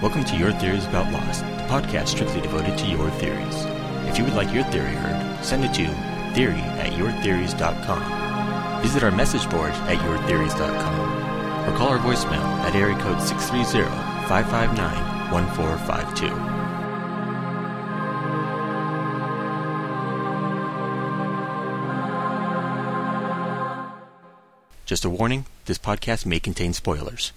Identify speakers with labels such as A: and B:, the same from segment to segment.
A: Welcome to Your Theories About Lost, the podcast strictly devoted to your theories. If you would like your theory heard, send it to theory@yourtheories.com. Visit our message board at yourtheories.com or call our voicemail at area code 630-559-1452. Just a warning, this podcast may contain spoilers.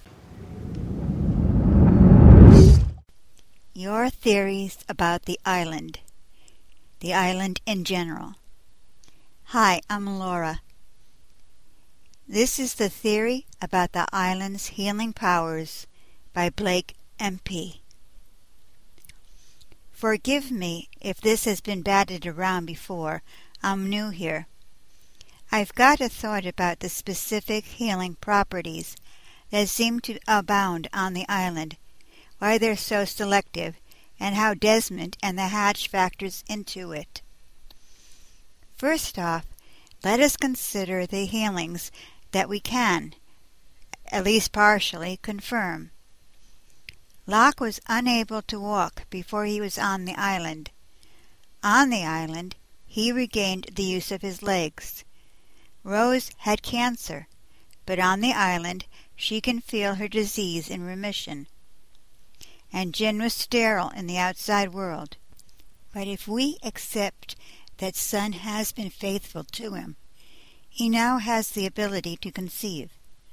B: Your theories about the island in general. Hi, I'm Laura. This is the theory about the island's healing powers by Blake, MP. Forgive me if this has been batted around before. I'm new here. I've got a thought about the specific healing properties that seem to abound on the island, why they're so selective, and how Desmond and the Hatch factors into it. First off, let us consider the healings that we can, at least partially, confirm. Locke was unable to walk before he was on the island. On the island, he regained the use of his legs. Rose had cancer, but on the island she can feel her disease in remission. And Jin was sterile in the outside world. But if we accept that Sun has been faithful to him, he now has the ability to conceive.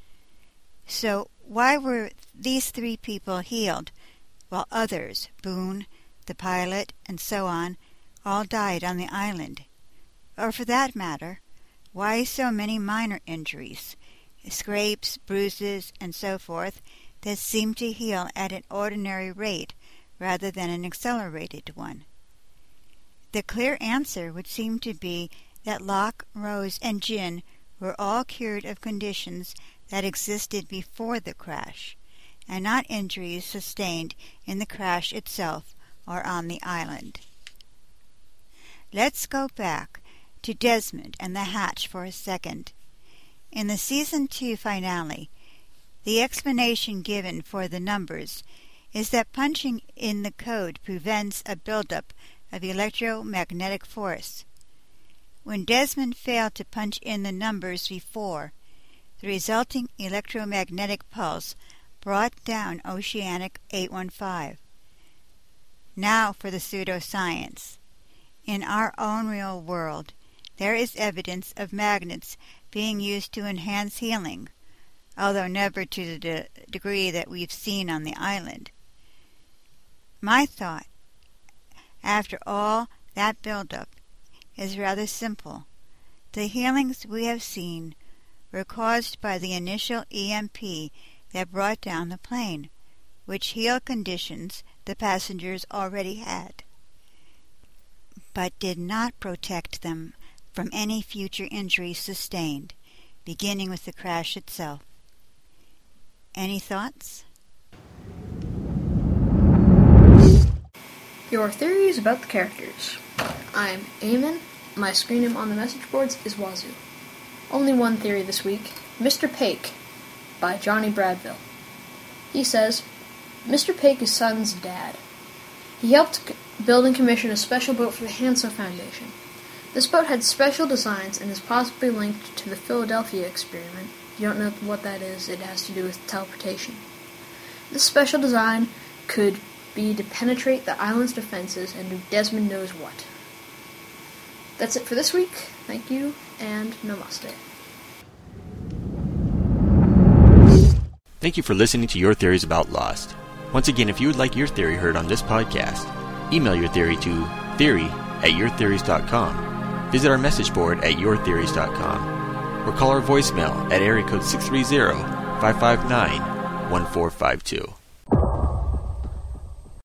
B: So why were these three people healed, while others, Boone, the pilot, and so on, all died on the island? Or for that matter, why so many minor injuries, scrapes, bruises, and so forth, that seem to heal at an ordinary rate rather than an accelerated one? The clear answer would seem to be that Locke, Rose, and Jin were all cured of conditions that existed before the crash, and not injuries sustained in the crash itself or on the island. Let's go back to Desmond and the Hatch for a second. In the Season 2 finale, the explanation given for the numbers is that punching in the code prevents a buildup of electromagnetic force. When Desmond failed to punch in the numbers before, the resulting electromagnetic pulse brought down Oceanic 815. Now for the pseudoscience. In our own real world, there is evidence of magnets being used to enhance healing, although never to the degree that we've seen on the island. My thought, after all that build-up, is rather simple. The healings we have seen were caused by the initial EMP that brought down the plane, which healed conditions the passengers already had, but did not protect them from any future injuries sustained, beginning with the crash itself. Any thoughts?
C: Your theories about the characters. I'm Eamon. My screen name on the message boards is Wazoo. Only one theory this week. Mr. Paik by Johnny Bradville. He says, Mr. Paik is Sun's dad. He helped build and commission a special boat for the Hanso Foundation. This boat had special designs and is possibly linked to the Philadelphia experiment. If you don't know what that is, it has to do with teleportation. This special design could be to penetrate the island's defenses and do Desmond knows what. That's it for this week. Thank you, and namaste.
A: Thank you for listening to Your Theories About Lost. Once again, if you would like your theory heard on this podcast, email your theory to theory@yourtheories.com. Visit our message board at yourtheories.com or call our voicemail at area code 630-559-1452.